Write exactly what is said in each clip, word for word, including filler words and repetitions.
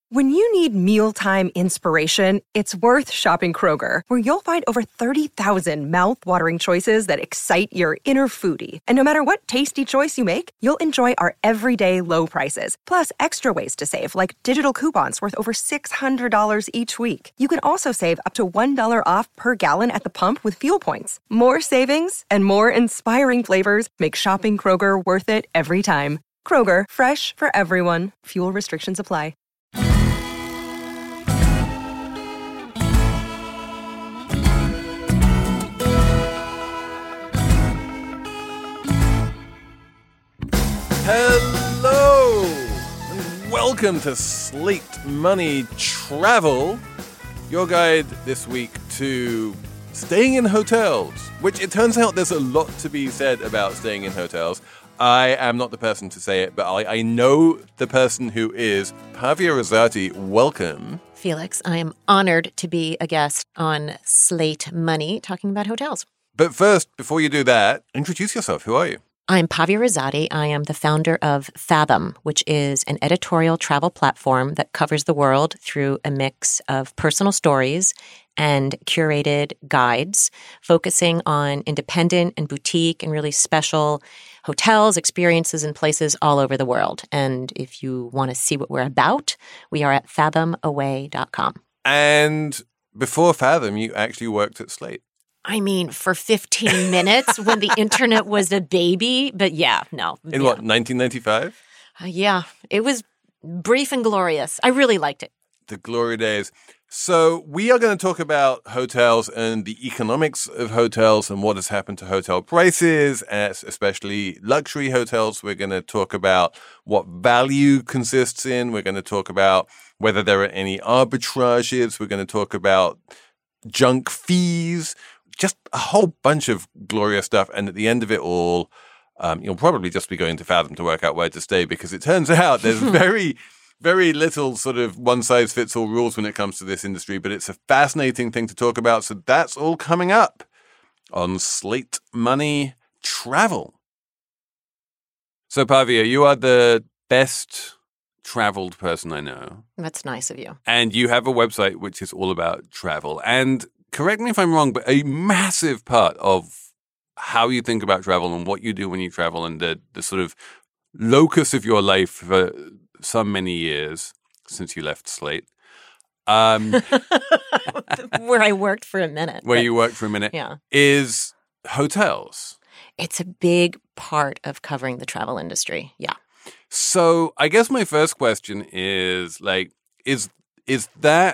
When you need mealtime inspiration, it's worth shopping Kroger, where you'll find over thirty thousand mouth-watering choices that excite your inner foodie. And no matter what tasty choice you make, you'll enjoy our everyday low prices, plus extra ways to save, like digital coupons worth over six hundred dollars each week. You can also save up to one dollar off per gallon at the pump with fuel points. More savings and more inspiring flavors make shopping Kroger worth it every time. Kroger, fresh for everyone. Fuel restrictions apply. Hello, and welcome to Slate Money Travel, your guide this week to staying in hotels, which it turns out there's a lot to be said about staying in hotels. I am not the person to say it, but I, I know the person who is. Pavia Rosati, welcome. Felix, I am honored to be a guest on Slate Money talking about hotels. But first, before you do that, introduce yourself. Who are you? I'm Pavia Rosati. I am the founder of Fathom, which is an editorial travel platform that covers the world through a mix of personal stories and curated guides, focusing on independent and boutique and really special hotels, experiences, and places all over the world. And if you want to see what we're about, we are at fathom away dot com. And before Fathom, you actually worked at Slate. I mean, for fifteen minutes when the internet was a baby. But yeah, no. In yeah. what, nineteen ninety-five? Uh, yeah, it was brief and glorious. I really liked it. The glory days. So we are going to talk about hotels and the economics of hotels and what has happened to hotel prices, especially luxury hotels. We're going to talk about what value consists in. We're going to talk about whether there are any arbitrages. We're going to talk about junk fees. Just a whole bunch of glorious stuff. And at the end of it all, um, you'll probably just be going to Fathom to work out where to stay, because it turns out there's very, very little sort of one-size-fits-all rules when it comes to this industry. But it's a fascinating thing to talk about. So that's all coming up on Slate Money Travel. So, Pavia, you are the best traveled person I know. That's nice of you. And you have a website which is all about travel. And correct me if I'm wrong, but a massive part of how you think about travel and what you do when you travel and the, the sort of locus of your life for some many years since you left Slate. Um, where I worked for a minute. Where but, you worked for a minute. Yeah. Is hotels. It's a big part of covering the travel industry. Yeah. So I guess my first question is, like, is is that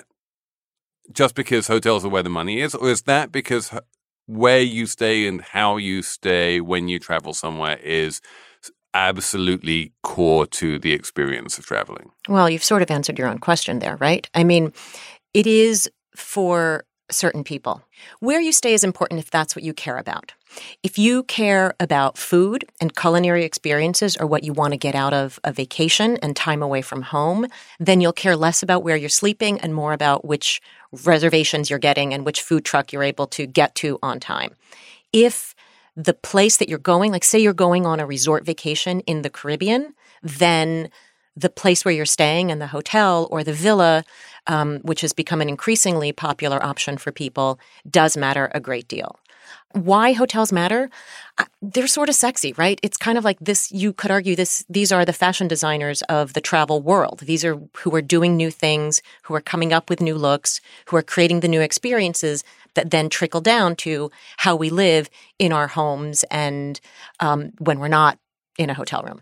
just because hotels are where the money is, or is that because where you stay and how you stay when you travel somewhere is absolutely core to the experience of traveling? Well, you've sort of answered your own question there, right? I mean, it is for certain people. Where you stay is important if that's what you care about. If you care about food and culinary experiences or what you want to get out of a vacation and time away from home, then you'll care less about where you're sleeping and more about which reservations you're getting and which food truck you're able to get to on time. If the place that you're going, like say you're going on a resort vacation in the Caribbean, then the place where you're staying and the hotel or the villa, um, which has become an increasingly popular option for people, does matter a great deal. Why hotels matter? They're sort of sexy, right? It's kind of like this, you could argue this, these are the fashion designers of the travel world. These are who are doing new things, who are coming up with new looks, who are creating the new experiences that then trickle down to how we live in our homes and um, when we're not in a hotel room.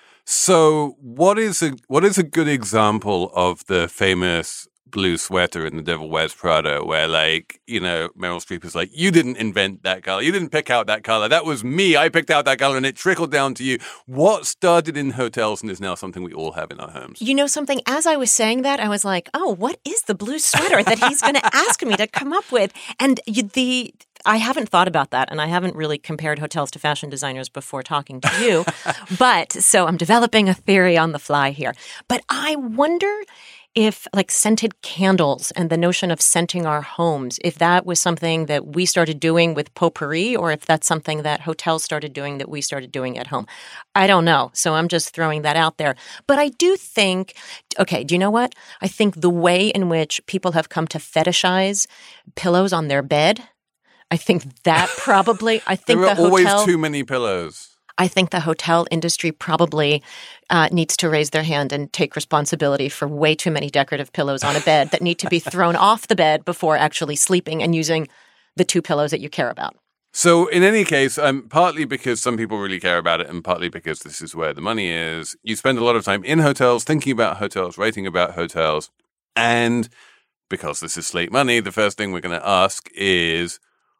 So what is a what is a good example of the famous blue sweater in The Devil Wears Prada, where, like, you know, Meryl Streep is like, you didn't invent that color. You didn't pick out that color. That was me. I picked out that color and it trickled down to you. What started in hotels and is now something we all have in our homes? You know something? As I was saying that, I was like, oh, what is the blue sweater that he's going to ask me to come up with? And you, the... I haven't thought about that, and I haven't really compared hotels to fashion designers before talking to you. But so I'm developing a theory on the fly here. But I wonder if like scented candles and the notion of scenting our homes, if that was something that we started doing with potpourri or if that's something that hotels started doing that we started doing at home. I don't know. So I'm just throwing that out there. But I do think, okay, do you know what? I think the way in which people have come to fetishize pillows on their bed, I think that probably, I think there are the hotel, always too many pillows. I think the hotel industry probably uh, needs to raise their hand and take responsibility for way too many decorative pillows on a bed that need to be thrown off the bed before actually sleeping and using the two pillows that you care about. So in any case, um, partly because some people really care about it and partly because this is where the money is, you spend a lot of time in hotels, thinking about hotels, writing about hotels. And because this is Slate Money, the first thing we're going to ask is,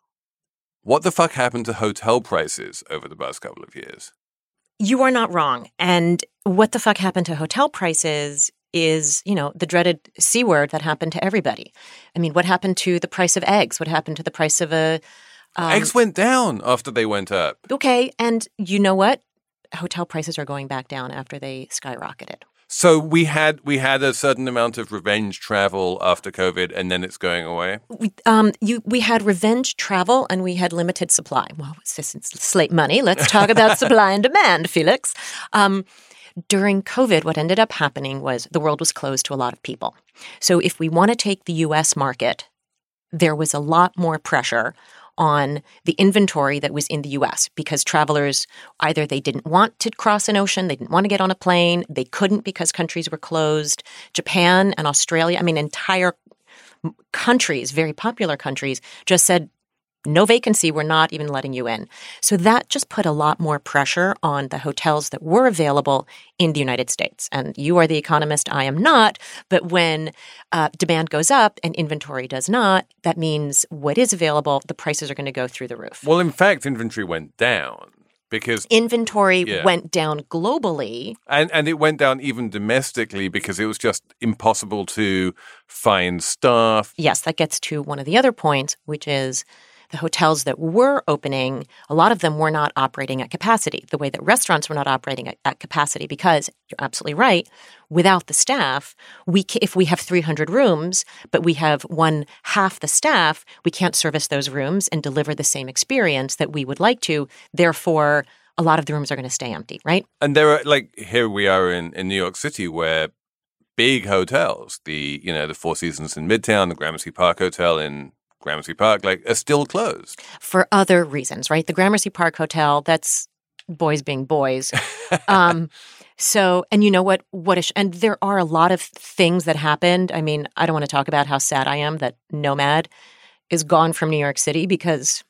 what the fuck happened to hotel prices over the past couple of years? You are not wrong. And what the fuck happened to hotel prices is, you know, the dreaded C word that happened to everybody. I mean, what happened to the price of eggs? What happened to the price of a... Um, eggs went down after they went up. Okay. And you know what? Hotel prices are going back down after they skyrocketed. So we had we had a certain amount of revenge travel after COVID, and then it's going away. We, um, you, we had revenge travel, and we had limited supply. Well, it's just it's Slate Money. Let's talk about supply and demand, Felix. Um, during COVID, what ended up happening was the world was closed to a lot of people. So if we want to take the U S market, there was a lot more pressure on the inventory that was in the U S because travelers, either they didn't want to cross an ocean, they didn't want to get on a plane, they couldn't because countries were closed. Japan and Australia, I mean, entire countries, very popular countries, just said, no vacancy, we're not even letting you in. So that just put a lot more pressure on the hotels that were available in the United States. And you are the economist, I am not. But when uh, demand goes up and inventory does not, that means what is available, the prices are going to go through the roof. Well, in fact, inventory went down because inventory yeah. went down globally. And and it went down even domestically because it was just impossible to find staff. Yes, that gets to one of the other points, which is the hotels that were opening, a lot of them were not operating at capacity, the way that restaurants were not operating at, at capacity, because you're absolutely right. Without the staff, we ca- if we have three hundred rooms, but we have one half the staff, we can't service those rooms and deliver the same experience that we would like to. Therefore, a lot of the rooms are going to stay empty, right? And there are, like, here we are in, in New York City where big hotels, the, you know, the Four Seasons in Midtown, the Gramercy Park Hotel in Gramercy Park, like, are still closed. For other reasons, right? The Gramercy Park Hotel, that's boys being boys. um, so, and you know what? What is, and there are a lot of things that happened. I mean, I don't want to talk about how sad I am that Nomad is gone from New York City because...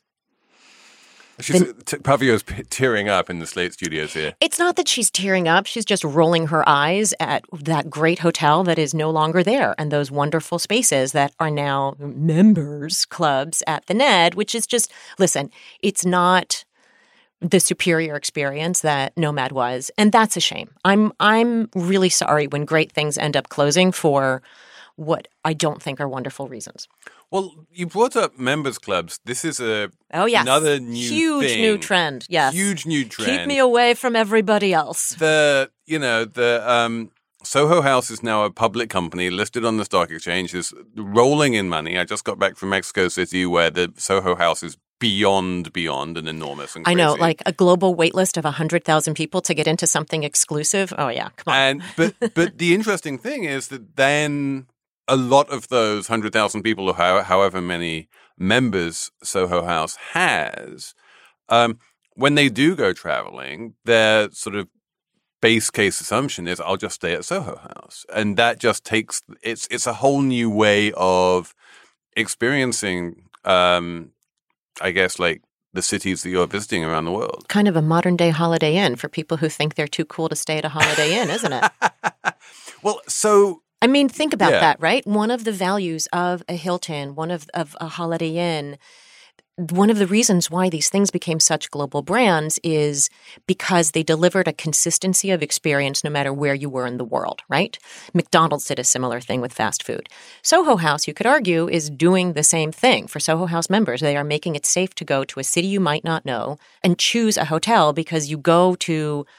She's, t- Pavio's p- tearing up in the Slate studios here. It's not that she's tearing up. She's just rolling her eyes at that great hotel that is no longer there and those wonderful spaces that are now members clubs at the Ned, which is just, listen, it's not the superior experience that Nomad was. And that's a shame. I'm I'm really sorry when great things end up closing for what I don't think are wonderful reasons. Well, you brought up members clubs. This is a oh yes, another new huge thing. new trend. Yes, huge new trend. Keep me away from everybody else. The you know the um, Soho House is now a public company listed on the stock exchange. Is rolling in money. I just got back from Mexico City, where the Soho House is beyond beyond and enormous and crazy. I know, like a global wait list of one hundred thousand people to get into something exclusive. Oh yeah, come on. And but but the interesting thing is that then a lot of those one hundred thousand people or how, however many members Soho House has, um, when they do go traveling, their sort of base case assumption is I'll just stay at Soho House. And that just takes it's it's a whole new way of experiencing, um, I guess, like the cities that you're visiting around the world. Kind of a modern day Holiday Inn for people who think they're too cool to stay at a Holiday Inn, isn't it? Well, so... I mean, think about yeah. that, right? One of the values of a Hilton, one of, of a Holiday Inn, one of the reasons why these things became such global brands is because they delivered a consistency of experience no matter where you were in the world, right? McDonald's did a similar thing with fast food. Soho House, you could argue, is doing the same thing for Soho House members. They are making it safe to go to a city you might not know and choose a hotel because you go to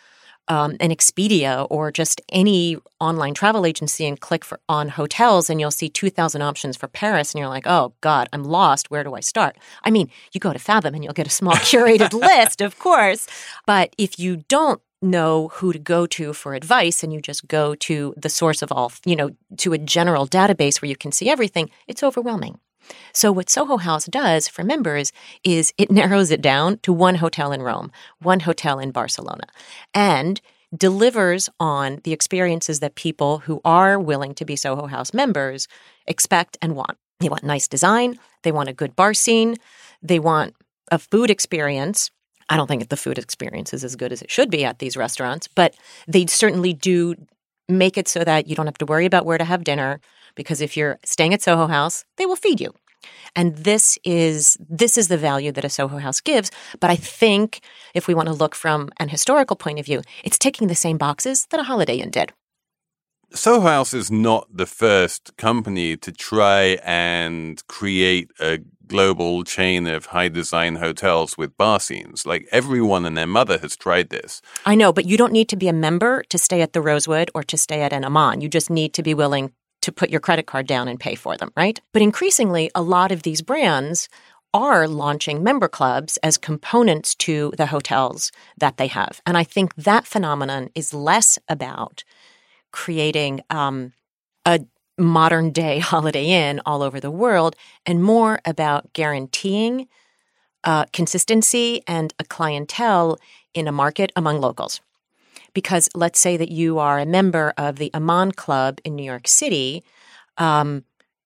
um, an Expedia or just any online travel agency and click for on hotels, and you'll see two thousand options for Paris, and you're like, oh, God, I'm lost. Where do I start? I mean, you go to Fathom and you'll get a small curated list, of course. But if you don't know who to go to for advice and you just go to the source of all, you know, to a general database where you can see everything, it's overwhelming. So what Soho House does for members is it narrows it down to one hotel in Rome, one hotel in Barcelona, and delivers on the experiences that people who are willing to be Soho House members expect and want. They want nice design. They want a good bar scene. They want a food experience. I don't think the food experience is as good as it should be at these restaurants, but they certainly do make it so that you don't have to worry about where to have dinner, because if you're staying at Soho House, they will feed you. And this is this is the value that a Soho House gives. But I think if we want to look from an historical point of view, it's ticking the same boxes that a Holiday Inn did. Soho House is not the first company to try and create a global chain of high design hotels with bar scenes. Like, everyone and their mother has tried this. I know, but you don't need to be a member to stay at the Rosewood or to stay at an Aman. You just need to be willing to put your credit card down and pay for them, right? But increasingly, a lot of these brands are launching member clubs as components to the hotels that they have. And I think that phenomenon is less about creating um, a modern day Holiday Inn all over the world and more about guaranteeing uh, consistency and a clientele in a market among locals. Because let's say that you are a member of the Aman Club in New York City, um,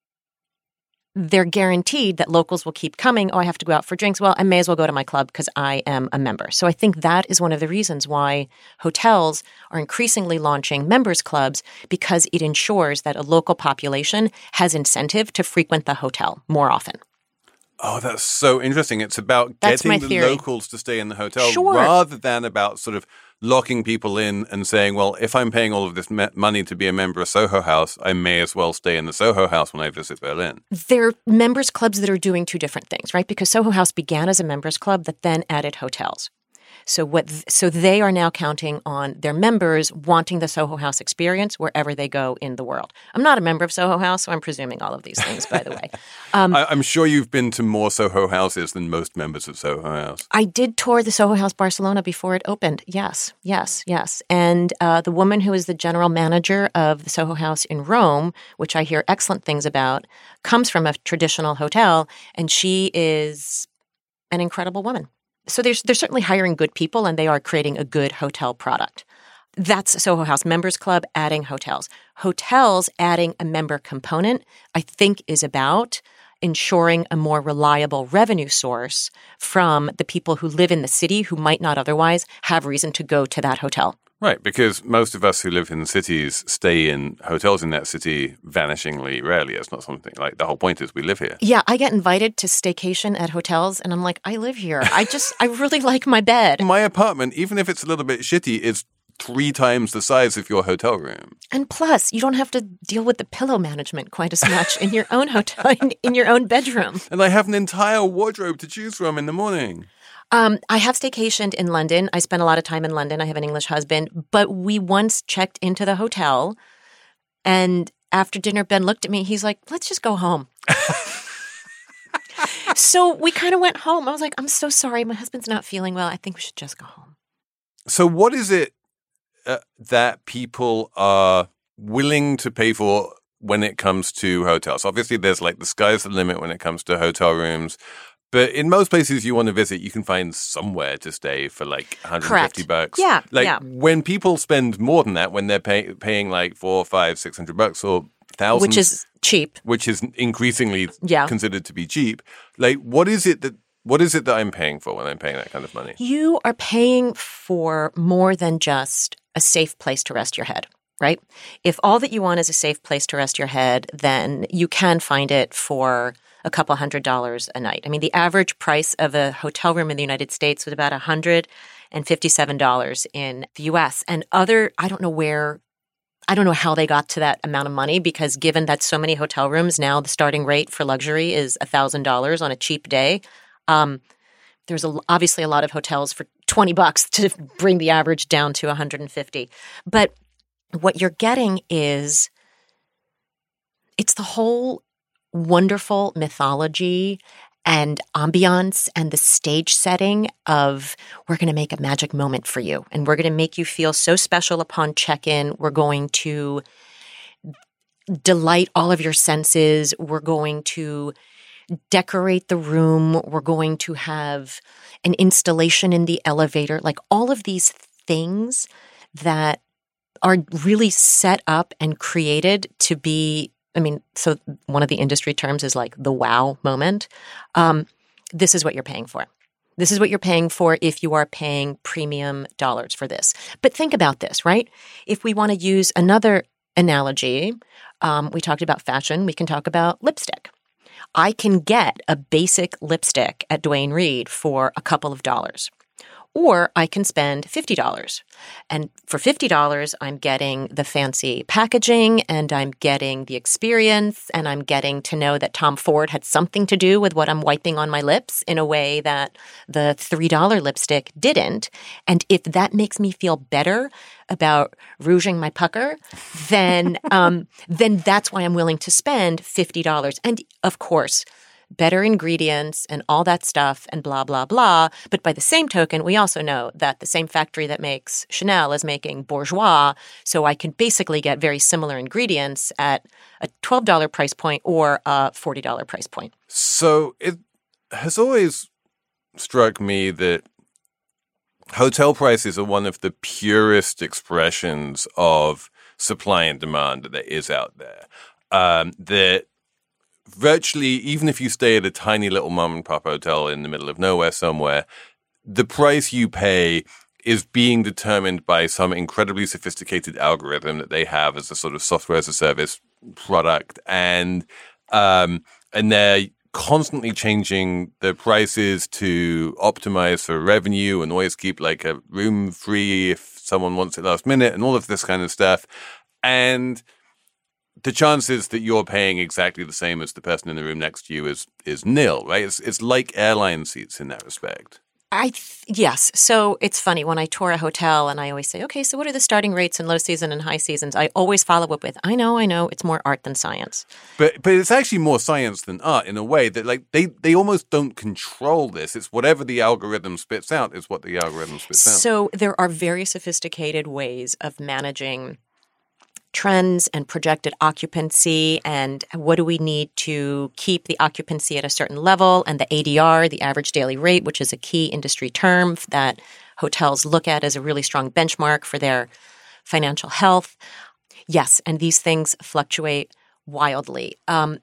they're guaranteed that locals will keep coming. Oh, I have to go out for drinks. Well, I may as well go to my club because I am a member. So I think that is one of the reasons why hotels are increasingly launching members clubs, because it ensures that a local population has incentive to frequent the hotel more often. Oh, that's so interesting. It's about That's getting my the theory. locals to stay in the hotel Sure. rather than about sort of locking people in and saying, well, if I'm paying all of this me- money to be a member of Soho House, I may as well stay in the Soho House when I visit Berlin. They're members clubs that are doing two different things, right? Because Soho House began as a members club that then added hotels. So what? Th- so they are now counting on their members wanting the Soho House experience wherever they go in the world. I'm not a member of Soho House, so I'm presuming all of these things, by the way. Um, I- I'm sure you've been to more Soho Houses than most members of Soho House. I did tour the Soho House Barcelona before it opened. Yes, yes, yes. And uh, the woman who is the general manager of the Soho House in Rome, which I hear excellent things about, comes from a traditional hotel, and she is an incredible woman. So they're, they're certainly hiring good people, and they are creating a good hotel product. That's Soho House Members Club adding hotels. Hotels adding a member component, I think, is about ensuring a more reliable revenue source from the people who live in the city who might not otherwise have reason to go to that hotel. Right, because most of us who live in cities stay in hotels in that city vanishingly rarely. It's not something like the whole point is we live here. Yeah, I get invited to staycation at hotels, and I'm like, I live here. I just, I really like my bed. My apartment, even if it's a little bit shitty, is three times the size of your hotel room. And plus, you don't have to deal with the pillow management quite as much in your own hotel, in, in your own bedroom. And I have an entire wardrobe to choose from in the morning. Um, I have staycationed in London. I spent a lot of time in London. I have an English husband. But we once checked into the hotel, and after dinner, Ben looked at me. He's like, let's just go home. So we kind of went home. I was like, I'm so sorry. My husband's not feeling well. I think we should just go home. So what is it uh, that people are willing to pay for when it comes to hotels? Obviously, there's like the sky's the limit when it comes to hotel rooms. But in most places you want to visit, you can find somewhere to stay for like one hundred fifty Correct. bucks. Yeah, Like yeah. when people spend more than that, when they're pay- paying like four, five, six hundred bucks or thousands, Which is cheap. which is increasingly Yeah. considered to be cheap. Like, what is it that what is it that I'm paying for when I'm paying that kind of money? You are paying for more than just a safe place to rest your head, right? If all that you want is a safe place to rest your head, then you can find it for a couple hundred dollars a night. I mean, the average price of a hotel room in the United States was about one hundred fifty-seven dollars in the U S. And other, I don't know where, I don't know how they got to that amount of money, because given that so many hotel rooms now, the starting rate for luxury is one thousand dollars on a cheap day. Um, There's a, obviously a lot of hotels for twenty bucks to bring the average down to one hundred fifty. But what you're getting is it's the whole wonderful mythology and ambiance and the stage setting of we're going to make a magic moment for you and we're going to make you feel so special upon check-in. We're going to delight all of your senses. We're going to decorate the room. We're going to have an installation in the elevator. Like all of these things that are really set up and created to be, I mean, so one of the industry terms is like the wow moment. Um, this is what you're paying for. This is what you're paying for if you are paying premium dollars for this. But think about this, right? If we want to use another analogy, um, we talked about fashion, we can talk about lipstick. I can get a basic lipstick at Duane Reade for a couple of dollars. Or I can spend fifty dollars. And for fifty dollars, I'm getting the fancy packaging and I'm getting the experience and I'm getting to know that Tom Ford had something to do with what I'm wiping on my lips in a way that the three dollar lipstick didn't. And if that makes me feel better about rouging my pucker, then um, then that's why I'm willing to spend fifty dollars. And of course, better ingredients and all that stuff and blah, blah, blah. But by the same token, we also know that the same factory that makes Chanel is making Bourjois. So I can basically get very similar ingredients at a twelve dollar price point or a forty dollar price point. So it has always struck me that hotel prices are one of the purest expressions of supply and demand that there is out there. Um, that virtually, even if you stay at a tiny little mom and pop hotel in the middle of nowhere somewhere, the price you pay is being determined by some incredibly sophisticated algorithm that they have as a sort of software as a service product. And, um, and they're constantly changing the prices to optimize for revenue and always keep like a room free if someone wants it last minute and all of this kind of stuff. And the chances that you're paying exactly the same as the person in the room next to you is is nil, right? It's it's like airline seats in that respect. I th- yes. So it's funny when I tour a hotel and I always say, okay, so what are the starting rates in low season and high seasons? I always follow up with, I know, I know, it's more art than science. But but it's actually more science than art in a way that like they, they almost don't control this. It's whatever the algorithm spits out is what the algorithm spits out. So there are very sophisticated ways of managing trends and projected occupancy and what do we need to keep the occupancy at a certain level, and the A D R, the average daily rate, which is a key industry term that hotels look at as a really strong benchmark for their financial health. Yes, and these things fluctuate wildly. Um,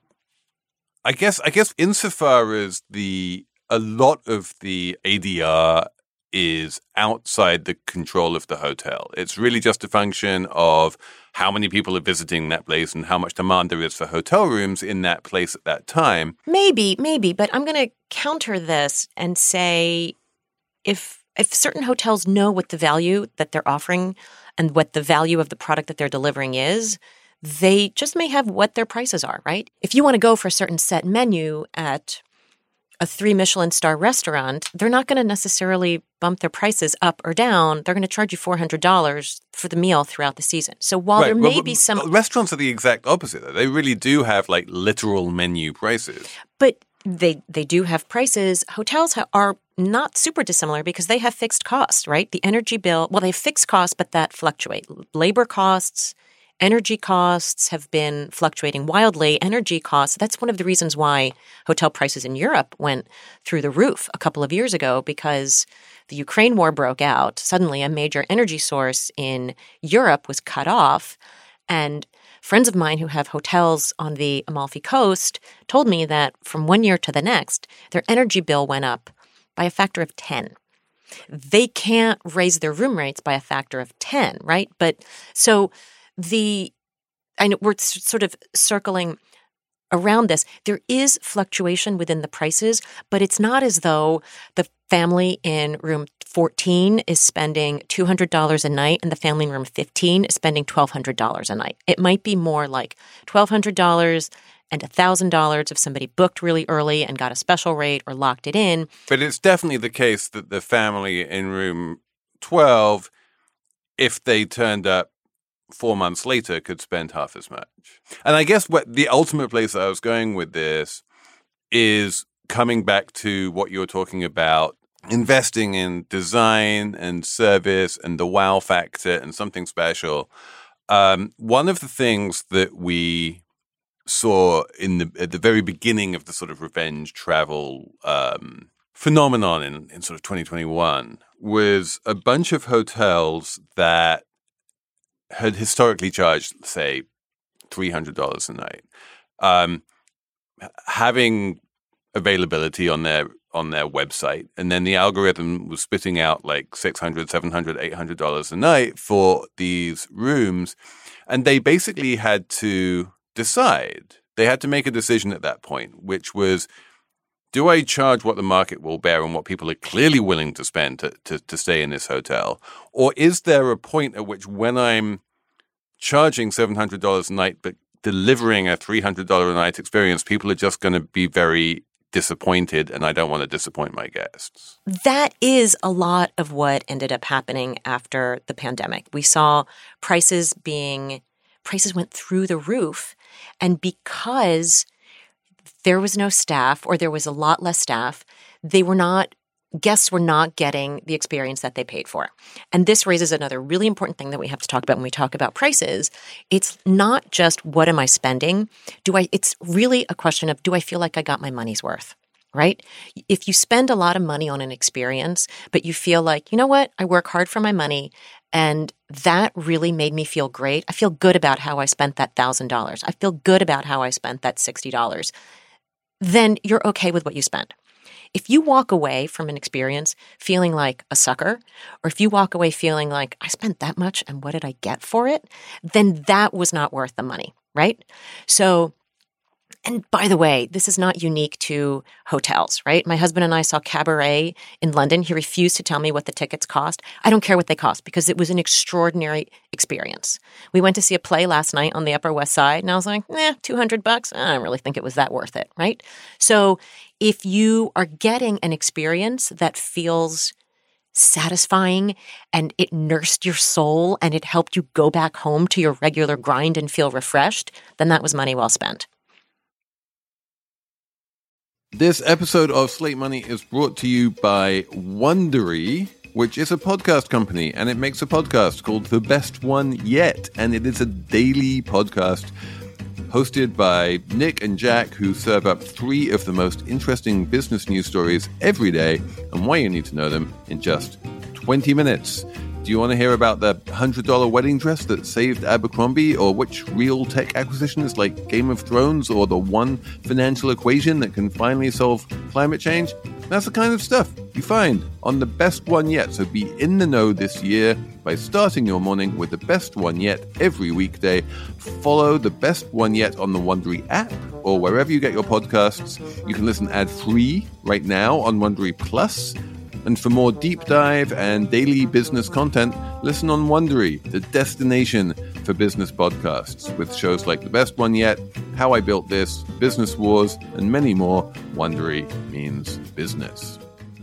I guess I guess insofar as the a lot of the A D R is outside the control of the hotel. It's really just a function of how many people are visiting that place and how much demand there is for hotel rooms in that place at that time. Maybe, maybe, but I'm going to counter this and say if if certain hotels know what the value that they're offering and what the value of the product that they're delivering is, they just may have what their prices are, right? If you want to go for a certain set menu at a three Michelin star restaurant, they're not going to necessarily bump their prices up or down. They're going to charge you four hundred dollars for the meal throughout the season. So while right. there may well, be some... Restaurants are the exact opposite, though. They really do have, like, literal menu prices. But they they do have prices. Hotels ha- are not super dissimilar because they have fixed costs, right? The energy bill, well, they have fixed costs, but that fluctuate. Labor costs, energy costs have been fluctuating wildly. Energy costs, that's one of the reasons why hotel prices in Europe went through the roof a couple of years ago, because the Ukraine war broke out. Suddenly, a major energy source in Europe was cut off. And friends of mine who have hotels on the Amalfi Coast told me that from one year to the next, their energy bill went up by a factor of ten. They can't raise their room rates by a factor of ten, right? But so... The, I know we're sort of circling around this. There is fluctuation within the prices, but it's not as though the family in room fourteen is spending two hundred dollars a night and the family in room fifteen is spending twelve hundred dollars a night. It might be more like twelve hundred dollars and one thousand dollars if somebody booked really early and got a special rate or locked it in. But it's definitely the case that the family in room twelve, if they turned up four months later, could spend half as much. And I guess what the ultimate place that I was going with this is coming back to what you were talking about, investing in design and service and the wow factor and something special. Um, one of the things that we saw in the at the very beginning of the sort of revenge travel um, phenomenon in, in sort of twenty twenty-one was a bunch of hotels that had historically charged, say, three hundred dollars a night, um, having availability on their on their website, and then the algorithm was spitting out like six hundred, seven hundred, eight hundred dollars a night for these rooms, and they basically had to decide. They had to make a decision at that point, which was, do I charge what the market will bear and what people are clearly willing to spend to, to, to stay in this hotel? Or is there a point at which when I'm charging seven hundred dollars a night but delivering a three hundred dollars a night experience, people are just going to be very disappointed, and I don't want to disappoint my guests? That is a lot of what ended up happening after the pandemic. We saw prices being, prices went through the roof, and because there was no staff, or there was a lot less staff, they were not, guests were not getting the experience that they paid for. And this raises another really important thing that we have to talk about when we talk about prices. It's not just what am I spending? Do I, it's really a question of, do I feel like I got my money's worth? Right? If you spend a lot of money on an experience, but you feel like, you know what, I work hard for my money, and that really made me feel great. I feel good about how I spent that one thousand dollars. I feel good about how I spent that sixty dollars. Then you're okay with what you spent. If you walk away from an experience feeling like a sucker, or if you walk away feeling like I spent that much and what did I get for it, then that was not worth the money, right? So, and by the way, this is not unique to hotels, right? My husband and I saw Cabaret in London. He refused to tell me what the tickets cost. I don't care what they cost because it was an extraordinary experience. We went to see a play last night on the Upper West Side, and I was like, eh, two hundred bucks. I don't really think it was that worth it, right? So if you are getting an experience that feels satisfying and it nursed your soul and it helped you go back home to your regular grind and feel refreshed, then that was money well spent. This episode of Slate Money is brought to you by Wondery, which is a podcast company, and it makes a podcast called The Best One Yet, and it is a daily podcast hosted by Nick and Jack, who serve up three of the most interesting business news stories every day, and why you need to know them in just twenty minutes. Do you want to hear about the one hundred dollars wedding dress that saved Abercrombie, or which real tech acquisition is like Game of Thrones, or the one financial equation that can finally solve climate change? That's the kind of stuff you find on The Best One Yet. So be in the know this year by starting your morning with The Best One Yet every weekday. Follow The Best One Yet on the Wondery app or wherever you get your podcasts. You can listen ad-free right now on Wondery Plus. And for more deep dive and daily business content, listen on Wondery, the destination for business podcasts, with shows like The Best One Yet, How I Built This, Business Wars, and many more. Wondery means business.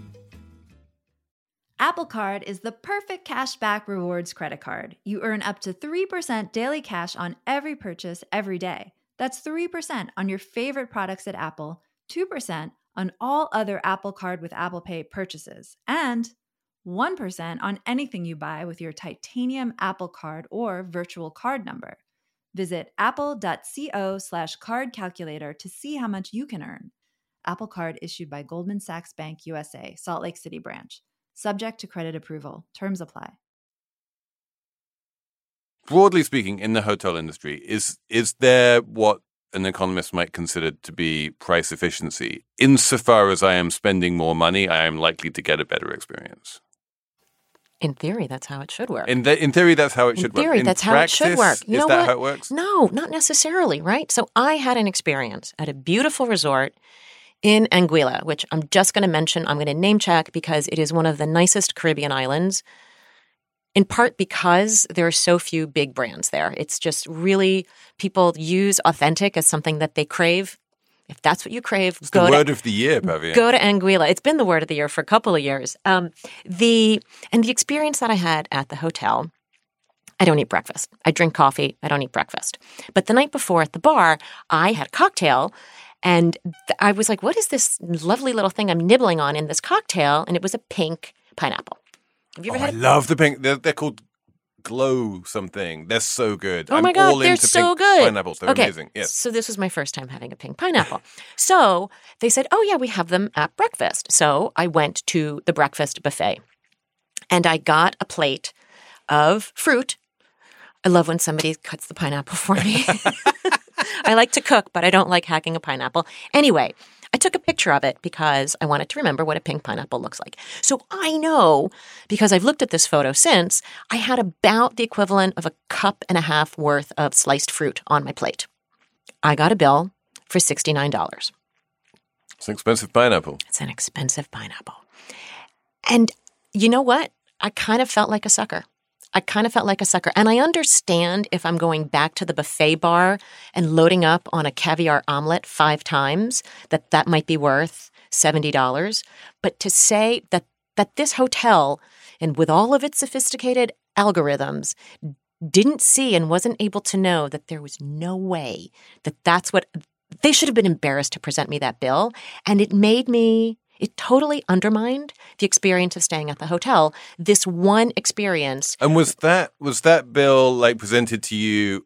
Apple Card is the perfect cashback rewards credit card. You earn up to three percent daily cash on every purchase every day. That's three percent on your favorite products at Apple, two percent on all other Apple Card with Apple Pay purchases, and one percent on anything you buy with your titanium Apple Card or virtual card number. Visit apple.co slash card calculator to see how much you can earn. Apple Card issued by Goldman Sachs Bank U S A, Salt Lake City branch. Subject to credit approval. Terms apply. Broadly speaking, in the hotel industry, is is there what an economist might consider to be price efficiency? Insofar as I am spending more money, I am likely to get a better experience. In theory, that's how it should work. In, the, in theory, that's how it in should theory, work. In that's practice, how it should work. You is know that what? how it works? No, not necessarily, right? So I had an experience at a beautiful resort in Anguilla, which I'm just going to mention. I'm going to name check because it is one of the nicest Caribbean islands. in part because there are so few big brands there. It's just really, people use authentic as something that they crave. If that's what you crave, it's go the to, word of the year, Pavia. Go to Anguilla. It's been the word of the year for a couple of years. Um, the and the experience that I had at the hotel, I don't eat breakfast. I drink coffee. I don't eat breakfast. But the night before at the bar, I had a cocktail, and th- I was like, what is this lovely little thing I'm nibbling on in this cocktail? And it was a pink pineapple. Have you ever oh, had I it? love the pink. They're, they're called Glow something. They're so good. Oh I'm my God, all they're into so pink good. pineapples. They're okay. amazing. Yes. So this was my first time having a pink pineapple. So they said, oh yeah, we have them at breakfast. So I went to the breakfast buffet and I got a plate of fruit. I love when somebody cuts the pineapple for me. I like to cook, but I don't like hacking a pineapple. Anyway, I took a picture of it because I wanted to remember what a pink pineapple looks like. So I know, because I've looked at this photo since, I had about the equivalent of a cup and a half worth of sliced fruit on my plate. I got a bill for sixty-nine dollars. It's an expensive pineapple. It's an expensive pineapple. And you know what? I kind of felt like a sucker. I kind of felt like a sucker. And I understand if I'm going back to the buffet bar and loading up on a caviar omelet five times, that that might be worth seventy dollars. But to say that that this hotel, and with all of its sophisticated algorithms, didn't see and wasn't able to know that there was no way that that's what – they should have been embarrassed to present me that bill. And it made me – it totally undermined the experience of staying at the hotel. This one experience. And was that was that bill like presented to you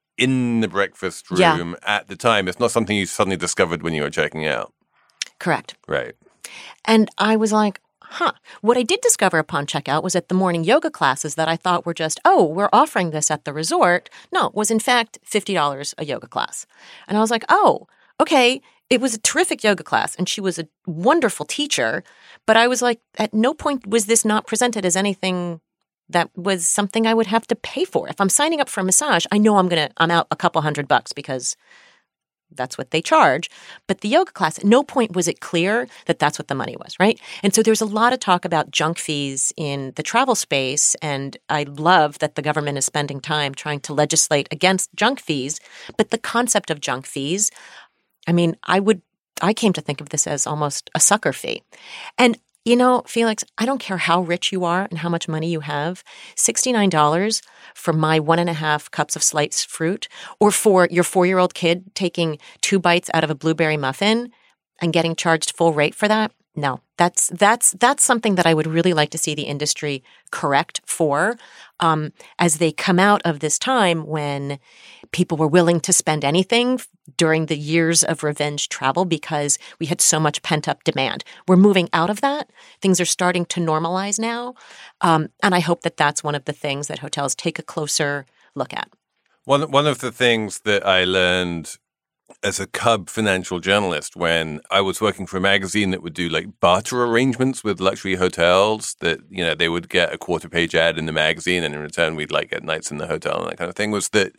in the breakfast room yeah. at the time? It's not something you suddenly discovered when you were checking out. Correct. Right. And I was like, huh. What I did discover upon checkout was that the morning yoga classes that I thought were just, oh, we're offering this at the resort. No, was in fact fifty dollars a yoga class. And I was like, oh, okay. It was a terrific yoga class, and she was a wonderful teacher. But I was like, at no point was this not presented as anything that was something I would have to pay for. If I'm signing up for a massage, I know I'm gonna I'm out a couple hundred bucks because that's what they charge. But the yoga class, at no point was it clear that that's what the money was, right? And so there's a lot of talk about junk fees in the travel space, and I love that the government is spending time trying to legislate against junk fees. But the concept of junk fees, I mean, I would, I came to think of this as almost a sucker fee. And, you know, Felix, I don't care how rich you are and how much money you have, sixty-nine dollars for my one and a half cups of sliced fruit, or for your four-year-old kid taking two bites out of a blueberry muffin and getting charged full rate for that. No, that's that's that's something that I would really like to see the industry correct for um, as they come out of this time when people were willing to spend anything during the years of revenge travel because we had so much pent-up demand. We're moving out of that. Things are starting to normalize now. Um, and I hope that that's one of the things that hotels take a closer look at. One, one of the things that I learned as a cub financial journalist when I was working for a magazine that would do like barter arrangements with luxury hotels, that, you know, they would get a quarter page ad in the magazine and in return we'd like get nights in the hotel and that kind of thing, was that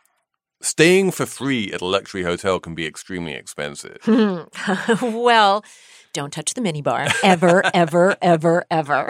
staying for free at a luxury hotel can be extremely expensive. Well, don't touch the minibar ever, ever, ever, ever.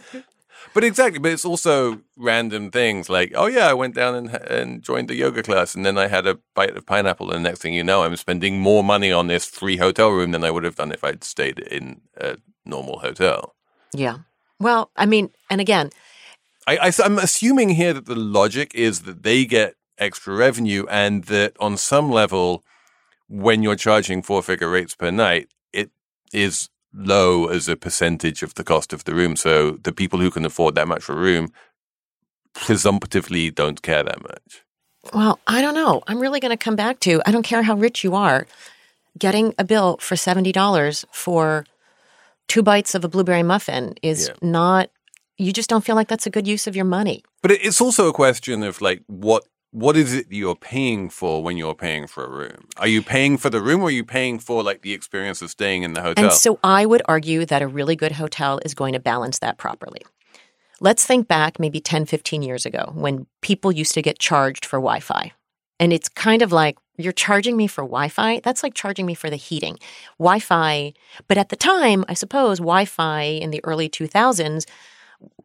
But exactly, but it's also random things like, oh yeah, I went down and, and joined the yoga class and then I had a bite of pineapple and the next thing you know, I'm spending more money on this free hotel room than I would have done if I'd stayed in a normal hotel. Yeah. Well, I mean, and again, I, I, I'm assuming here that the logic is that they get extra revenue and that on some level, when you're charging four-figure rates per night, it is low as a percentage of the cost of the room. So the people who can afford that much for a room presumptively don't care that much. Well, I don't know. I'm really going to come back to, I don't care how rich you are, getting a bill for seventy dollars for two bites of a blueberry muffin is yeah. not, you just don't feel like that's a good use of your money. But it's also a question of like, what What is it you're paying for when you're paying for a room? Are you paying for the room or are you paying for like the experience of staying in the hotel? And so I would argue that a really good hotel is going to balance that properly. Let's think back maybe ten, fifteen years ago when people used to get charged for Wi-Fi. And it's kind of like, you're charging me for Wi-Fi? That's like charging me for the heating. Wi-Fi, but at the time, I suppose Wi-Fi in the early two thousands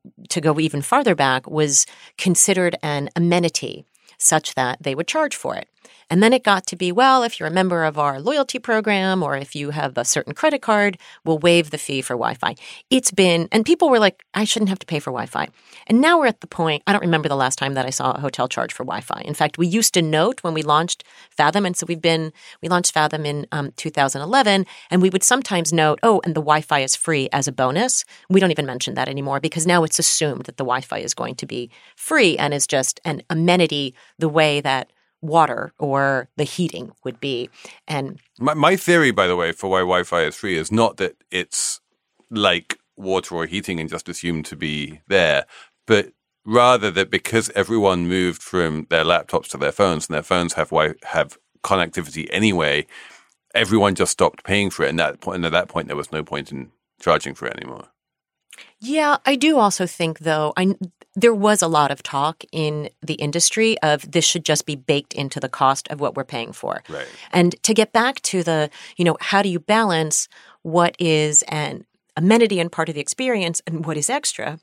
to go even farther back, was considered an amenity such that they would charge for it. And then it got to be, well, if you're a member of our loyalty program or if you have a certain credit card, we'll waive the fee for Wi-Fi. It's been, and people were like, I shouldn't have to pay for Wi-Fi. And now we're at the point, I don't remember the last time that I saw a hotel charge for Wi-Fi. In fact, we used to note when we launched Fathom, and so we've been, we launched Fathom in um, two thousand eleven, and we would sometimes note, oh, and the Wi-Fi is free as a bonus. We don't even mention that anymore because now it's assumed that the Wi-Fi is going to be free and is just an amenity the way that water or the heating would be. And my, my theory, by the way, for why Wi-Fi is free is not that it's like water or heating and just assumed to be there, but rather that because everyone moved from their laptops to their phones and their phones have wi- have connectivity anyway, everyone just stopped paying for it. And, that point, and at that point, there was no point in charging for it anymore. Yeah, I do also think, though, I, there was a lot of talk in the industry of this should just be baked into the cost of what we're paying for. Right. And to get back to the, you know, how do you balance what is an amenity and part of the experience and what is extra?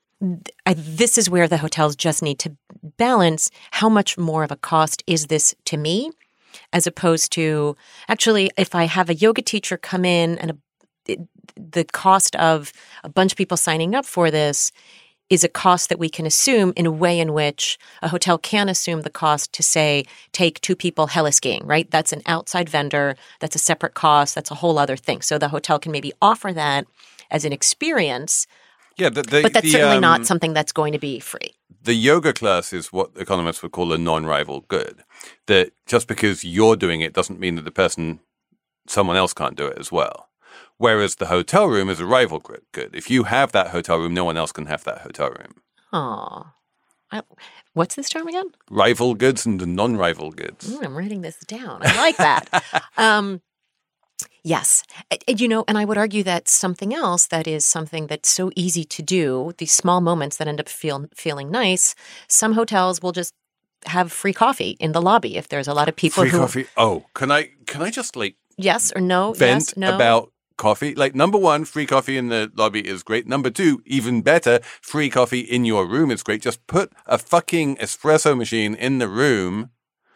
I, this is where the hotels just need to balance how much more of a cost is this to me, as opposed to actually if I have a yoga teacher come in and a the cost of a bunch of people signing up for this is a cost that we can assume in a way in which a hotel can assume the cost to, say, take two people heli-skiing, right? That's an outside vendor. That's a separate cost. That's a whole other thing. So the hotel can maybe offer that as an experience, yeah, the, the, but that's the, certainly um, not something that's going to be free. The yoga class is what economists would call a non-rival good. That just because you're doing it doesn't mean that the person, someone else can't do it as well. Whereas the hotel room is a rival good. If you have that hotel room, no one else can have that hotel room. Aw. What's this term again? Rival goods and non-rival goods. Ooh, I'm writing this down. I like that. um, yes. You know, and I would argue that something else that is something that's so easy to do, these small moments that end up feel, feeling nice, some hotels will just have free coffee in the lobby if there's a lot of people free who... Free coffee? Oh, can I, can I just like... Yes or no? Vent yes, no? about... coffee. Like, number one, free coffee in the lobby is great. Number two, even better, free coffee in your room is great. Just put a fucking espresso machine in the room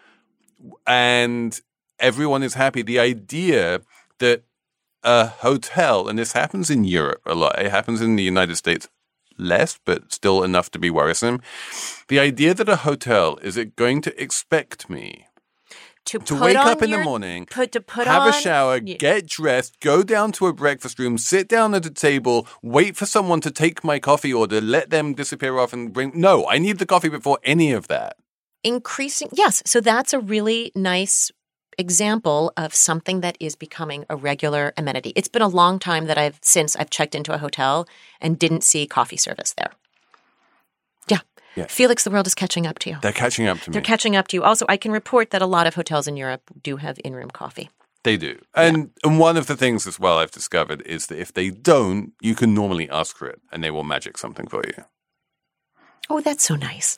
and everyone is happy. The idea that a hotel, and this happens in Europe a lot, it happens in the United States less, but still enough to be worrisome. The idea that a hotel is it going to expect me To, to put wake on up in your, the morning, put, to put have on, a shower, yeah. get dressed, go down to a breakfast room, sit down at a table, wait for someone to take my coffee order, let them disappear off and bring... No, I need the coffee before any of that. Increasing... Yes, so that's a really nice example of something that is becoming a regular amenity. It's been a long time that I've, since I've checked into a hotel and didn't see coffee service there. Yeah. Yeah. Felix, the world is catching up to you. They're catching up to me. They're catching up to you. Also, I can report that a lot of hotels in Europe do have in-room coffee. They do. And, yeah. and one of the things as well I've discovered is that if they don't, you can normally ask for it and they will magic something for you. Oh, that's so nice.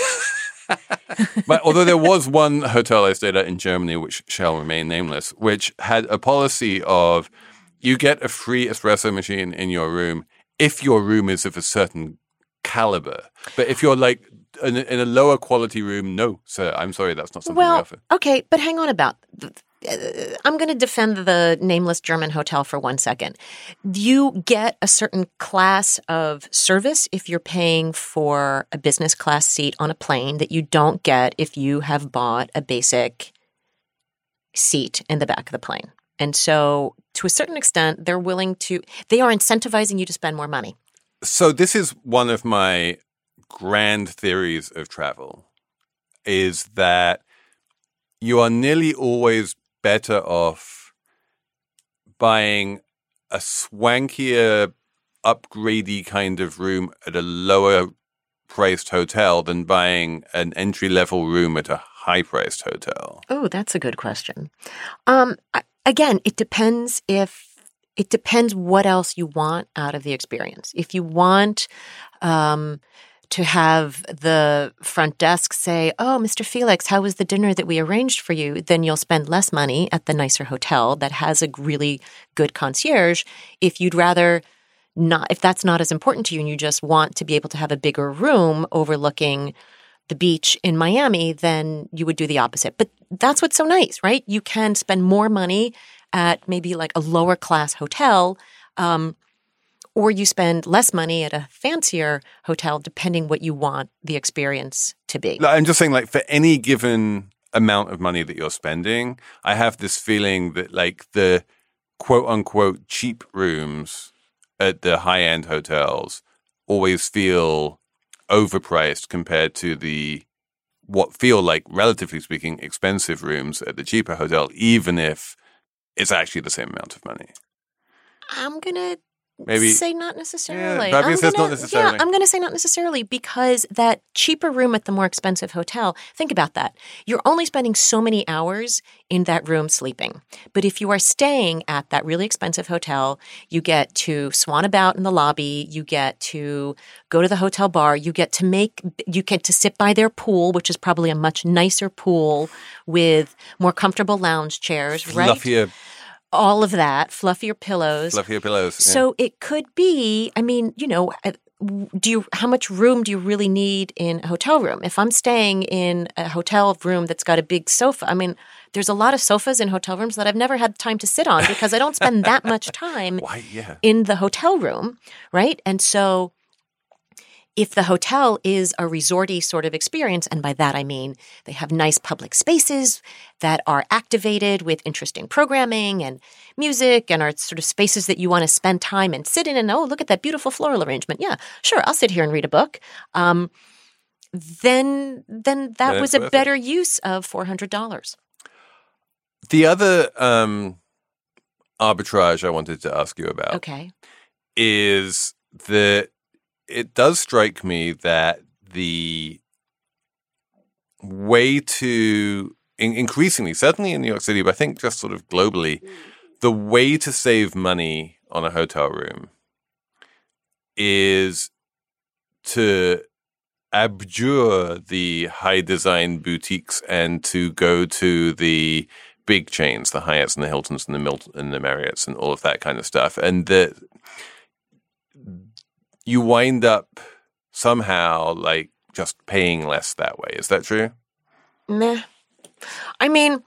But although there was one hotel I stayed at in Germany, which shall remain nameless, which had a policy of you get a free espresso machine in your room if your room is of a certain caliber. But if you're like in a, in a lower quality room, no, sir, I'm sorry, that's not something well, we offer. Okay, but hang on about... Uh, I'm going to defend the nameless German hotel for one second. You get a certain class of service if you're paying for a business class seat on a plane that you don't get if you have bought a basic seat in the back of the plane. And so to a certain extent, they're willing to, they are incentivizing you to spend more money. So this is one of my grand theories of travel, is that you are nearly always better off buying a swankier, upgradey kind of room at a lower priced hotel than buying an entry level room at a high priced hotel. Oh, that's a good question. Um, again, it depends if it depends what else you want out of the experience. If you want um, to have the front desk say, oh, Mister Felix, how was the dinner that we arranged for you? Then you'll spend less money at the nicer hotel that has a really good concierge. If you'd rather not if that's not as important to you and you just want to be able to have a bigger room overlooking the beach in Miami, then you would do the opposite. But that's what's so nice, right? You can spend more money at maybe like a lower class hotel, um, or you spend less money at a fancier hotel, depending what you want the experience to be. I'm just saying, like, for any given amount of money that you're spending, I have this feeling that, like, the quote-unquote cheap rooms at the high-end hotels always feel overpriced compared to the what feel like, relatively speaking, expensive rooms at the cheaper hotel, even if it's actually the same amount of money. I'm going to Maybe say not necessarily. Yeah, Babia says gonna, not necessarily. Yeah, I'm going to say not necessarily because that cheaper room at the more expensive hotel, think about that. You're only spending so many hours in that room sleeping. But if you are staying at that really expensive hotel, you get to swan about in the lobby, you get to go to the hotel bar, you get to make, you get to sit by their pool, which is probably a much nicer pool with more comfortable lounge chairs, right? Fluffier. All of that, fluffier pillows. Fluffier pillows. Yeah. So it could be, I mean, you know, do you, how much room do you really need in a hotel room? If I'm staying in a hotel room that's got a big sofa, I mean, there's a lot of sofas in hotel rooms that I've never had time to sit on because I don't spend that much time Why, yeah. in the hotel room, right? And so if the hotel is a resorty sort of experience, and by that I mean they have nice public spaces that are activated with interesting programming and music and are sort of spaces that you want to spend time and sit in and, oh, look at that beautiful floral arrangement. Yeah, sure, I'll sit here and read a book. Um, then then that Then was it's a worth better it. use of four hundred dollars. The other um, arbitrage I wanted to ask you about Okay. is that it does strike me that the way to, in, increasingly, certainly in New York City, but I think just sort of globally, the way to save money on a hotel room is to abjure the high design boutiques and to go to the big chains, the Hyatts and the Hiltons and the Milton and the Marriotts and all of that kind of stuff. And that you wind up somehow like just paying less that way. Is that true? Meh. I mean,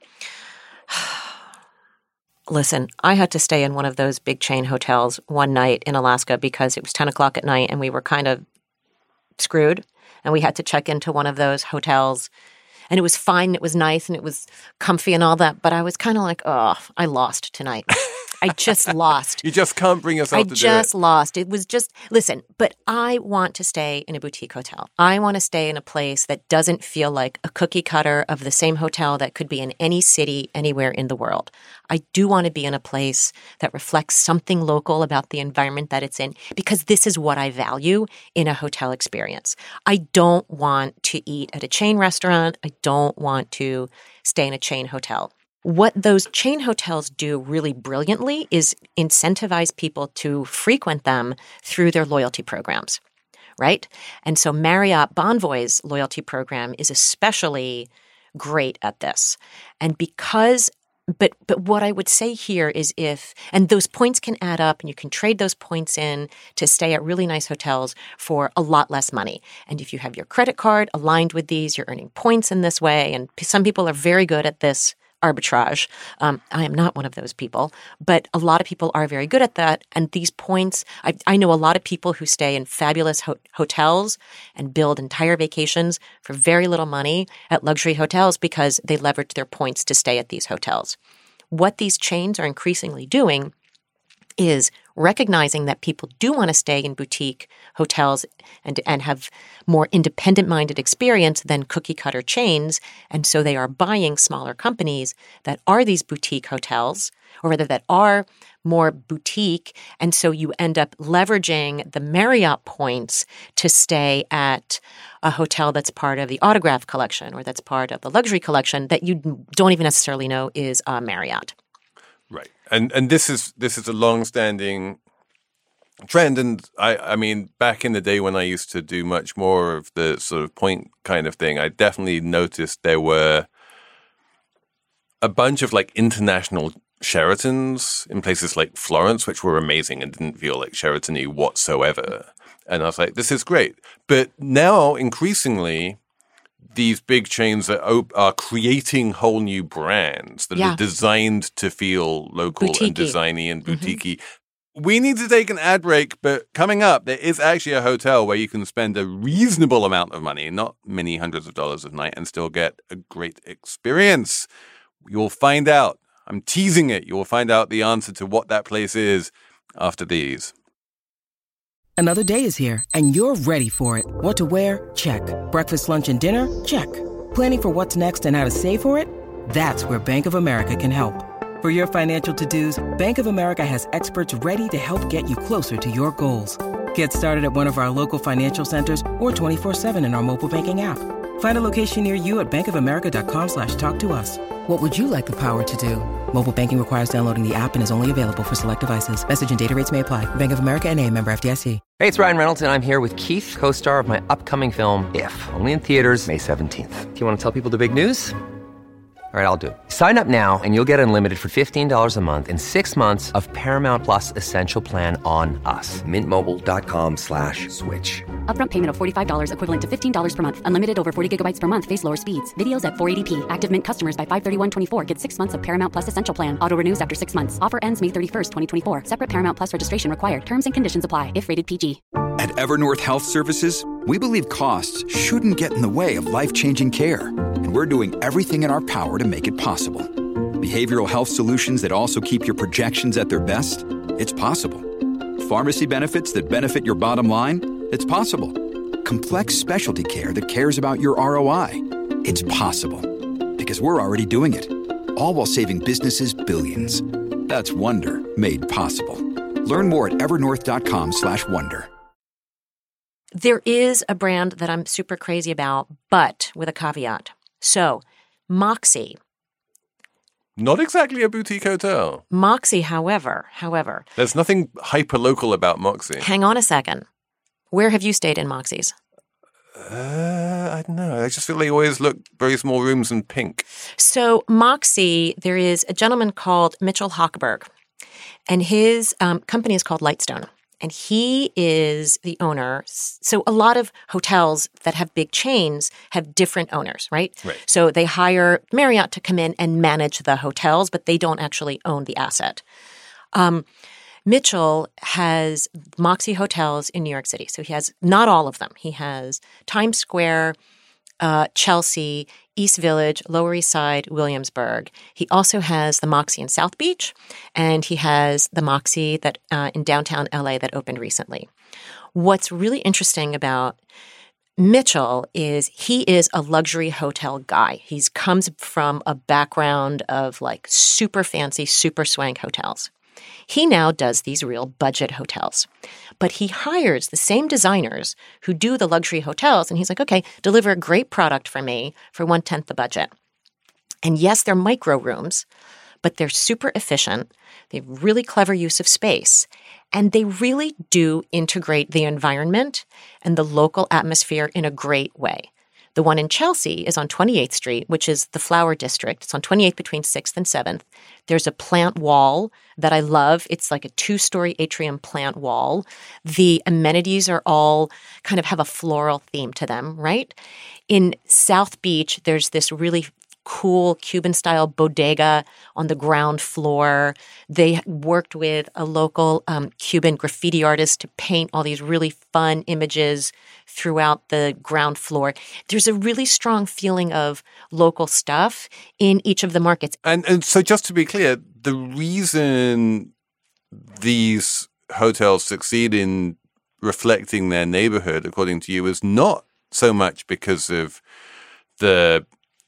listen, I had to stay in one of those big chain hotels one night in Alaska because it was ten o'clock at night and we were kind of screwed. And we had to check into one of those hotels. And it was fine. It was nice and it was comfy and all that. But I was kind of like, oh, I lost tonight. I just lost. You just can't bring yourself I to do it. just lost. It was just, listen, but I want to stay in a boutique hotel. I want to stay in a place that doesn't feel like a cookie cutter of the same hotel that could be in any city, anywhere in the world. I do want to be in a place that reflects something local about the environment that it's in, because this is what I value in a hotel experience. I don't want to eat at a chain restaurant. I don't want to stay in a chain hotel. What those chain hotels do really brilliantly is incentivize people to frequent them through their loyalty programs, right? And so Marriott Bonvoy's loyalty program is especially great at this. And because, but but what I would say here is if, and those points can add up and you can trade those points in to stay at really nice hotels for a lot less money. And if you have your credit card aligned with these, you're earning points in this way. And some people are very good at this arbitrage. Um, I am not one of those people, but a lot of people are very good at that. And these points, I, I know a lot of people who stay in fabulous ho- hotels and build entire vacations for very little money at luxury hotels because they leverage their points to stay at these hotels. What these chains are increasingly doing is recognizing that people do want to stay in boutique hotels and and have more independent-minded experience than cookie-cutter chains. And so they are buying smaller companies that are these boutique hotels, or rather that are more boutique. And so you end up leveraging the Marriott points to stay at a hotel that's part of the Autograph Collection or that's part of the luxury collection that you don't even necessarily know is a Marriott. Right. And and this is this is a long-standing trend. And I, I mean, back in the day when I used to do much more of the sort of point kind of thing, I definitely noticed there were a bunch of like international Sheratons in places like Florence, which were amazing and didn't feel like Sheraton-y whatsoever. And I was like, this is great. But now, increasingly, these big chains are, op- are creating whole new brands that Yeah. are designed to feel local and Boutique-y. designy and boutique-y. We need to take an ad break, but coming up, there is actually a hotel where you can spend a reasonable amount of money, not many hundreds of dollars a night, and still get a great experience. You'll find out. I'm teasing it. You'll find out the answer to what that place is after these. Another day is here, and you're ready for it. What to wear? Check. Breakfast, lunch, and dinner? Check. Planning for what's next and how to save for it? That's where Bank of America can help. For your financial to-dos, Bank of America has experts ready to help get you closer to your goals. Get started at one of our local financial centers or twenty-four seven in our mobile banking app. Find a location near you at bankofamerica.com slash talk to us. What would you like the power to do? Mobile banking requires downloading the app and is only available for select devices. Message and data rates may apply. Bank of America N A, member F D I C. Hey, it's Ryan Reynolds, and I'm here with Keith, co-star of my upcoming film, If, only in theaters May seventeenth. Do you want to tell people the big news? All right, I'll do it. Sign up now and you'll get unlimited for fifteen dollars a month and six months of Paramount Plus Essential Plan on us. Mint Mobile dot com slash switch. Upfront payment of forty-five dollars equivalent to fifteen dollars per month. Unlimited over forty gigabytes per month. Face lower speeds. Videos at four eighty p. Active Mint customers by five thirty-one twenty-four get six months of Paramount Plus Essential Plan. Auto renews after six months. Offer ends May thirty-first, twenty twenty-four. Separate Paramount Plus registration required. Terms and conditions apply if rated P G. At Evernorth Health Services, we believe costs shouldn't get in the way of life-changing care, and we're doing everything in our power to make it possible. Behavioral health solutions that also keep your projections at their best? It's possible. Pharmacy benefits that benefit your bottom line? It's possible. Complex specialty care that cares about your R O I? It's possible. Because we're already doing it. All while saving businesses billions. That's Wonder made possible. Learn more at evernorth.com slash wonder. There is a brand that I'm super crazy about, but with a caveat. So, Moxy. Not exactly a boutique hotel. Moxy, however, however. There's nothing hyper-local about Moxy. Hang on a second. Where have you stayed in Moxy's? Uh, I don't know. I just feel they always look very small rooms and pink. So, Moxy, there is a gentleman called Mitchell Hochberg, and his um, company is called Lightstone. And he is the owner. So a lot of hotels that have big chains have different owners, right? Right. So they hire Marriott to come in and manage the hotels, but they don't actually own the asset. Um, Mitchell has Moxy hotels in New York City. So he has not all of them. He has Times Square, uh, Chelsea, East Village, Lower East Side, Williamsburg. He also has the Moxy in South Beach, and he has the Moxy that uh, in downtown L A that opened recently. What's really interesting about Mitchell is he is a luxury hotel guy. He comes from a background of like super fancy, super swank hotels. He now does these real budget hotels, but he hires the same designers who do the luxury hotels. And he's like, okay, deliver a great product for me for one-tenth the budget. And yes, they're micro rooms, but they're super efficient. They have really clever use of space. And they really do integrate the environment and the local atmosphere in a great way. The one in Chelsea is on twenty-eighth Street, which is the flower district. It's on twenty-eighth between sixth and seventh. There's a plant wall that I love. It's like a two-story atrium plant wall. The amenities are all kind of have a floral theme to them, right? In South Beach, there's this really cool Cuban-style bodega on the ground floor. They worked with a local um, Cuban graffiti artist to paint all these really fun images throughout the ground floor. There's a really strong feeling of local stuff in each of the markets. And and so just to be clear, the reason these hotels succeed in reflecting their neighborhood, according to you, is not so much because of the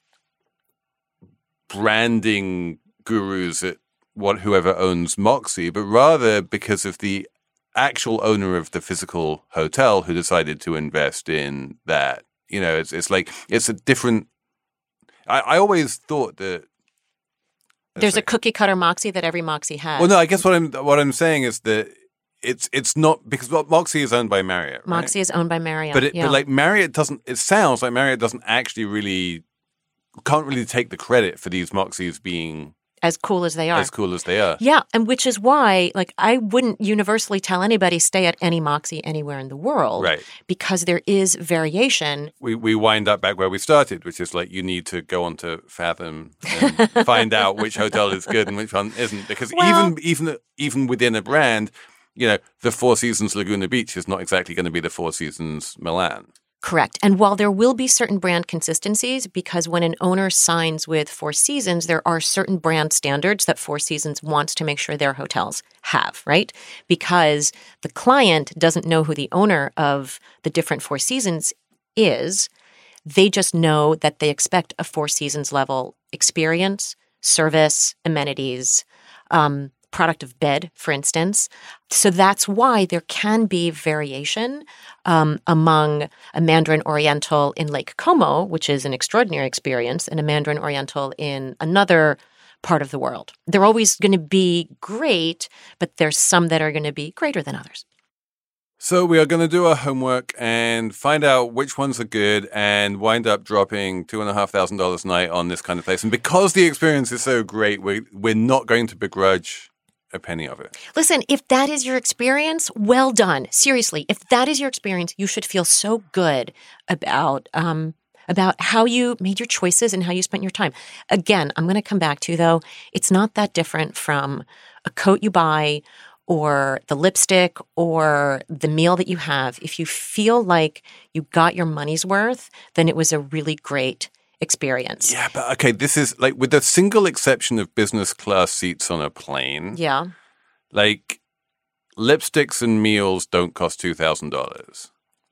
branding gurus at what whoever owns Moxy, but rather because of the actual owner of the physical hotel who decided to invest in that. You know, it's it's like it's a different. I, I always thought that there's like, a cookie cutter Moxy that every Moxy has. Well, no, I guess what I'm what I'm saying is that it's it's not because well, Moxy is owned by Marriott. Right? Moxy is owned by Marriott, but it, yeah. but like Marriott doesn't. It sounds like Marriott doesn't actually really. Can't really take the credit for these Moxys being as cool as they are. As cool as they are. Yeah, and which is why, like, I wouldn't universally tell anybody stay at any Moxy anywhere in the world. Right. Because there is variation. We we wind up back where we started, which is like you need to go on to Fathom and find out which hotel is good and which one isn't. Because Well- even even even within a brand, you know, the Four Seasons Laguna Beach is not exactly going to be the Four Seasons Milan. Correct. And while there will be certain brand consistencies, because when an owner signs with Four Seasons, there are certain brand standards that Four Seasons wants to make sure their hotels have, right? Because the client doesn't know who the owner of the different Four Seasons is. They just know that they expect a Four Seasons level experience, service, amenities, um, product of bed, for instance. So that's why there can be variation um, among a Mandarin Oriental in Lake Como, which is an extraordinary experience, and a Mandarin Oriental in another part of the world. They're always going to be great, but there's some that are going to be greater than others. So we are going to do our homework and find out which ones are good and wind up dropping two and a half thousand dollars a night on this kind of place. And because the experience is so great, we we're not going to begrudge a penny of it. Listen, if that is your experience, well done. Seriously, if that is your experience, you should feel so good about um, about how you made your choices and how you spent your time. Again, I'm going to come back to, though, it's not that different from a coat you buy or the lipstick or the meal that you have. If you feel like you got your money's worth, then it was a really great experience. Yeah, but okay, this is like with the single exception of business class seats on a plane. Yeah. Like lipsticks and meals don't cost two thousand dollars.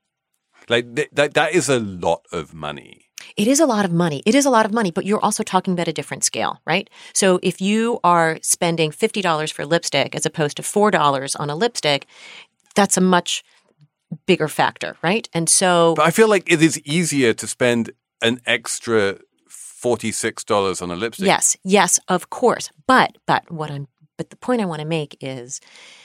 Like th- that that is a lot of money. It is a lot of money. It is a lot of money, but you're also talking about a different scale, right? So if you are spending fifty dollars for lipstick as opposed to four dollars on a lipstick, that's a much bigger factor, right? And so... But I feel like it is easier to spend an extra forty-six dollars on a lipstick. Yes, yes, of course. But but what I'm but the point I want to make is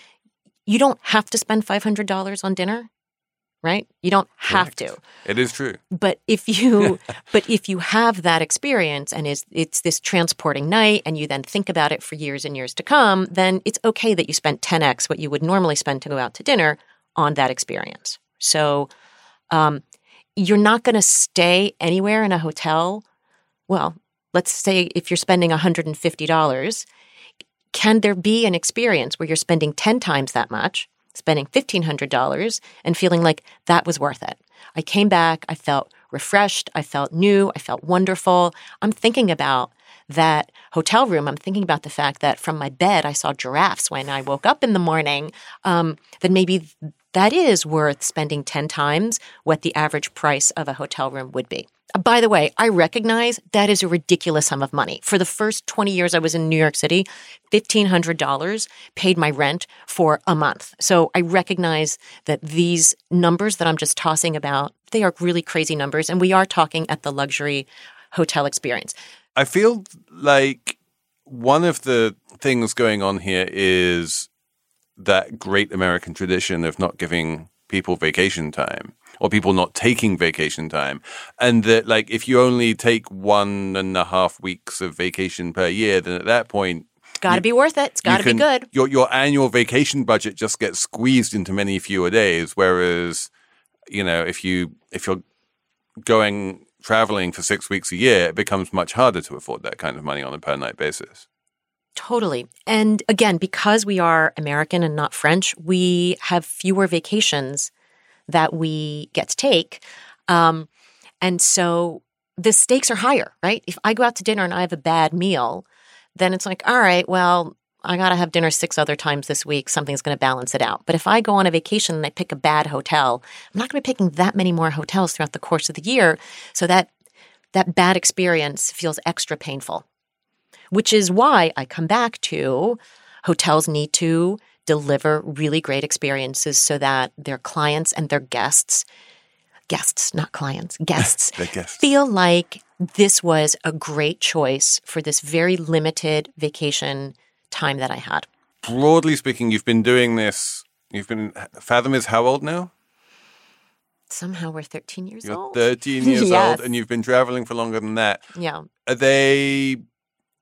you don't have to spend five hundred dollars on dinner, right? You don't have Correct. to. It is true. But if you but if you have that experience and is it's this transporting night and you then think about it for years and years to come, then it's okay that you spent ten x what you would normally spend to go out to dinner on that experience. So um, you're not going to stay anywhere in a hotel. Well, let's say if you're spending one hundred fifty dollars, can there be an experience where you're spending ten times that much, spending fifteen hundred dollars and feeling like that was worth it? I came back, I felt refreshed, I felt new, I felt wonderful. I'm thinking about that hotel room. I'm thinking about the fact that from my bed, I saw giraffes when I woke up in the morning. Um, that maybe that is worth spending ten times what the average price of a hotel room would be. By the way, I recognize that is a ridiculous sum of money. For the first twenty years I was in New York City, fifteen hundred dollars paid my rent for a month. So I recognize that these numbers that I'm just tossing about, they are really crazy numbers. And we are talking at the luxury hotel experience. I feel like one of the things going on here is that great American tradition of not giving people vacation time or people not taking vacation time. And that, like, if you only take one and a half weeks of vacation per year, then at that point, It's got to be worth it. It's got to be good. Your, your annual vacation budget just gets squeezed into many fewer days. Whereas, you know, if you, if you're going traveling for six weeks a year, it becomes much harder to afford that kind of money on a per night basis. Totally. And again, because we are American and not French, we have fewer vacations that we get to take. Um, and so the stakes are higher, right? If I go out to dinner and I have a bad meal, then it's like, all right, well, I got to have dinner six other times this week. Something's going to balance it out. But if I go on a vacation and I pick a bad hotel, I'm not going to be picking that many more hotels throughout the course of the year. So that that bad experience feels extra painful. Which is why I come back to hotels need to deliver really great experiences so that their clients and their guests, guests, not clients, guests, guests. feel like this was a great choice for this very limited vacation time that I had. Broadly speaking, you've been doing this, you've been, Fathom is how old now? Somehow we're thirteen years You're old. thirteen years Yes. old and you've been traveling for longer than that. Yeah. Are they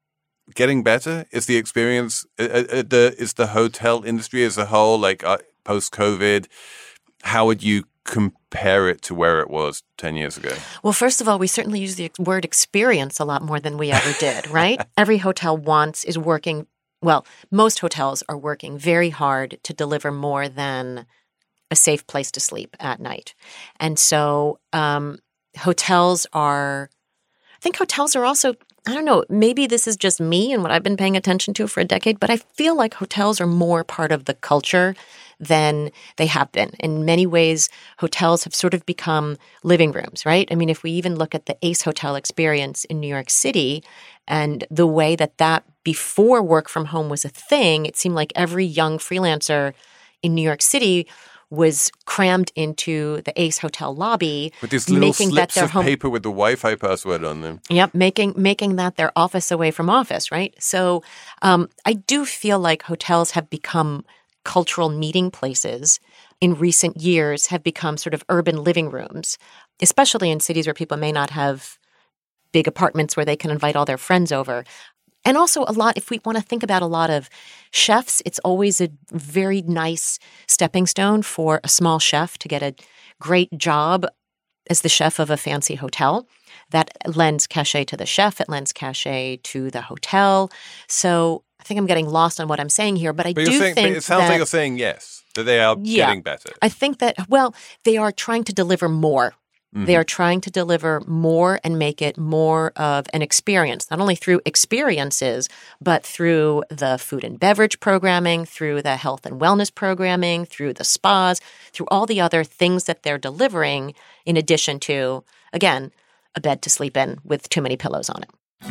getting better? Is the experience, uh, uh, the is the hotel industry as a whole, like uh, post-COVID, how would you compare it to where it was ten years ago? Well, first of all, we certainly use the word experience a lot more than we ever did, right? Every hotel wants, is working, well, most hotels are working very hard to deliver more than a safe place to sleep at night. And so um, hotels are, I think hotels are also, I don't know, maybe this is just me and what I've been paying attention to for a decade, but I feel like hotels are more part of the culture than they have been. In many ways, hotels have sort of become living rooms, right? I mean, if we even look at the Ace Hotel experience in New York City and the way that that before work from home was a thing, it seemed like every young freelancer in New York City was crammed into the Ace Hotel lobby. With these little making slips that their of home- paper with the Wi-Fi password on them. Yep, making making that their office away from office, right? So um, I do feel like hotels have become cultural meeting places in recent years, have become sort of urban living rooms, especially in cities where people may not have big apartments where they can invite all their friends over. And also a lot, if we want to think about a lot of chefs, it's always a very nice stepping stone for a small chef to get a great job as the chef of a fancy hotel. That lends cachet to the chef. It lends cachet to the hotel. So I think I'm getting lost on what I'm saying here, but I But do you're saying, think but it sounds that, like you're saying yes, that they are Yeah. getting better. I think that, well, they are trying to deliver more. Mm-hmm. They are trying to deliver more and make it more of an experience, not only through experiences, but through the food and beverage programming, through the health and wellness programming, through the spas, through all the other things that they're delivering, in addition to, again, a bed to sleep in with too many pillows on it.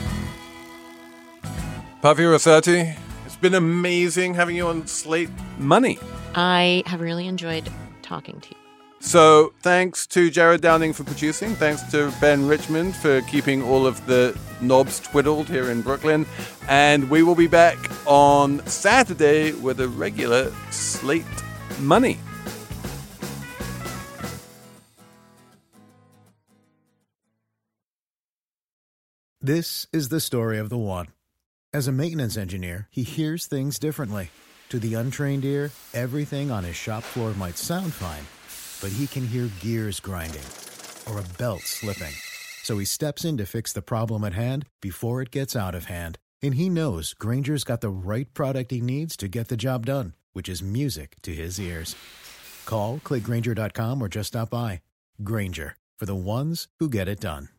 Pavi Rosati, it's been amazing having you on Slate Money. I have really enjoyed talking to you. So thanks to Jared Downing for producing. Thanks to Ben Richmond for keeping all of the knobs twiddled here in Brooklyn. And we will be back on Saturday with a regular Slate Money. This is the story of the one. As a maintenance engineer, he hears things differently. To the untrained ear, everything on his shop floor might sound fine, but he can hear gears grinding or a belt slipping. So he steps in to fix the problem at hand before it gets out of hand. And he knows Grainger's got the right product he needs to get the job done, which is music to his ears. Call, click Grainger dot com, or just stop by. Grainger, for the ones who get it done.